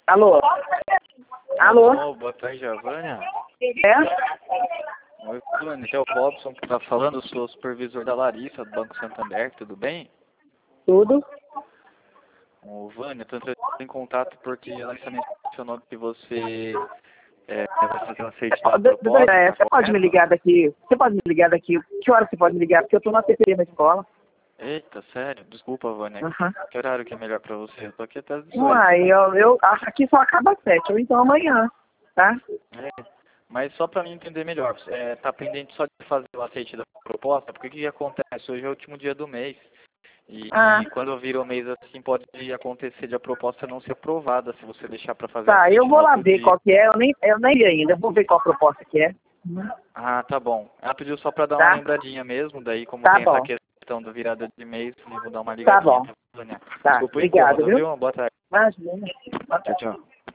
Alô? Alô? Alô, boa tarde, Vânia. É? Oi, Vânia, aqui é o Robson que está falando, sou o supervisor da Larissa, do Banco Santander, tudo bem? Tudo? Ô, Vânia, estou entrando em contato porque a Larissa mencionou que você vai fazer um aceite da proposta, tá Você pode me correto? ligar daqui? Você pode me ligar daqui? Que hora você pode me ligar? Porque eu tô na TP na escola. Eita, sério? Desculpa, Vânia. Aham. Que horário que é melhor pra você? Eu tô aqui até as 18. Uai, eu acho que aqui só acaba às 7, ou então amanhã, tá? É, mas só para mim entender melhor, tá pendente só de fazer o aceite da proposta, porque o que acontece? Hoje é o último dia do mês. Ah, E quando vira o mês assim, pode acontecer de a proposta não ser aprovada, se você deixar para fazer o tá, eu aceite no vou lá outro ver dia. qual que é, eu nem vi ainda, eu vou ver qual proposta que é. Ah, tá bom. Ela pediu só para dar uma Tá? lembradinha mesmo, daí como Tá tem essa bom, questão da virada de mês, eu vou dar uma tá ligadinha, bom. tá, Vânia? Tá, Desculpa o obrigado, incômodo, viu? viu? Boa tarde. Imagina. Tchau, tchau.